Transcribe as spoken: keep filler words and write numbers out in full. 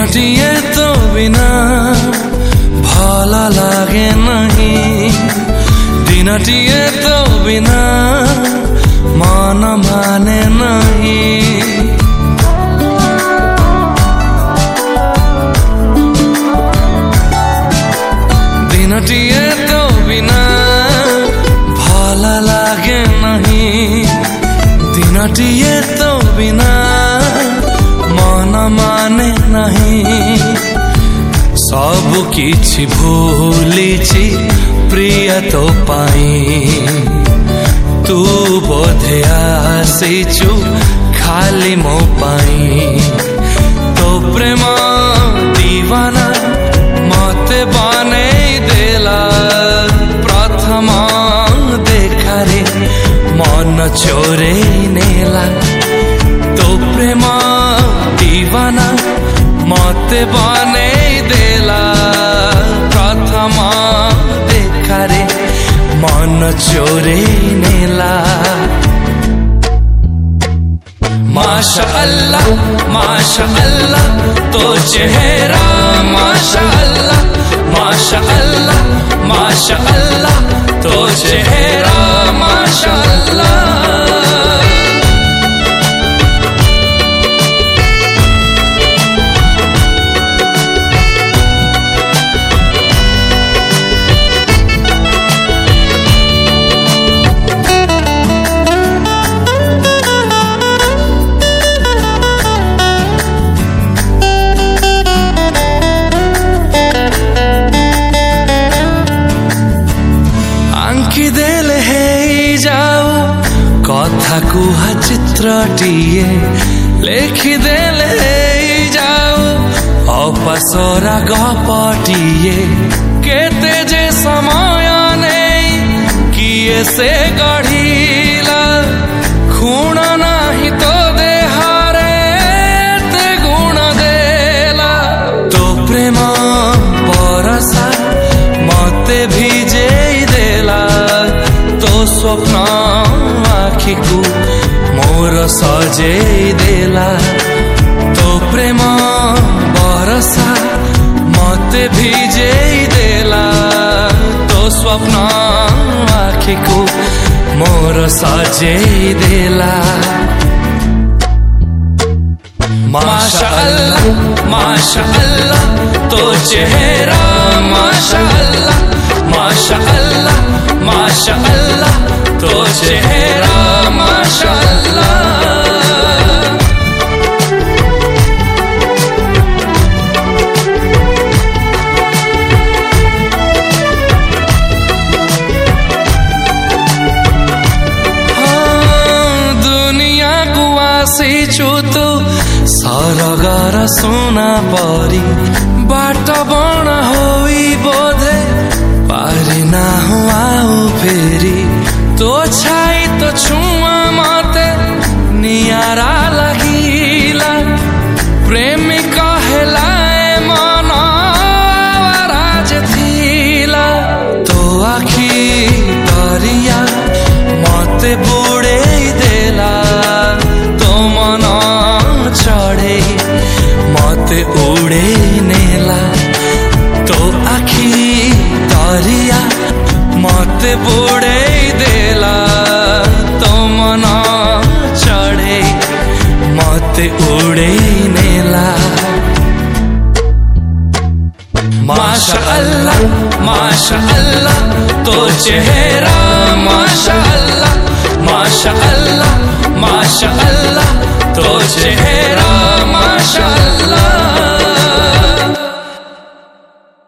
दिनटिए तो बिना भला लागे नहीं, दिनटिए तो बिना मन माने नहीं। दिनटिए तो बिना भला लागे नहीं, दिनटिए तो बिना मन माने नहीं। सब किछि भूलिछि प्रिय तो पाई, तू बोधे आसीचु खाली मो पाई। तो प्रेम दीवाना मते बने देला, प्रथम देखारे मन चोरे नेला। तो प्रेम दीवाना मते बने देला, प्रथम देखारे मन चोरे नेला। माशा अल्लाह माशा अल्लाह तो चेहरा, माशा अल्लाह माशा अल्लाह माशा अल्लाह तो चेहरा, माशा अल्लाह। देले हे जाऊ कथा कुहा चित्रटिए, लेखि देले हे जाऊ अपासरा गपटिए। केते जे समय नहीं किए से गढ़िला, खूण नाही तो देहारे ते गुण देला। तो प्रेम परसा मते भिजे देला, तो स्वप्न आखि को मोर सजे देला। तो प्रेम बरसा मते भिजे देला, तो स्वप्न आखि को मोर सजे देला। माशा अल्लाह माशा अल्लाह तो चेहरा, माशा अल्लाह माशा अल्लाह माशा अल्लाह तो चेहरा, माशा अल्लाह। हाँ दुनिया को आसीचु तू सरगर सुना परी, बाट बण होई बोधे पारी ना हो आओ फेरी। तो छाई तो छुआ मते नियारा लगिला, प्रेमी कहलाए मन राज थिला। तो आखी दरिया मते बुड़े देला, तो मन चढ़े मते उड़े नेला। तो आखी दरिया मते बुड़े देला, तो मन चढ़े मते उड़े नेला। माशा अल्लाह माशा अल्लाह तो चेहरा, माशा अल्लाह माशा अल्लाह माशा अल्लाह तो चेहरा,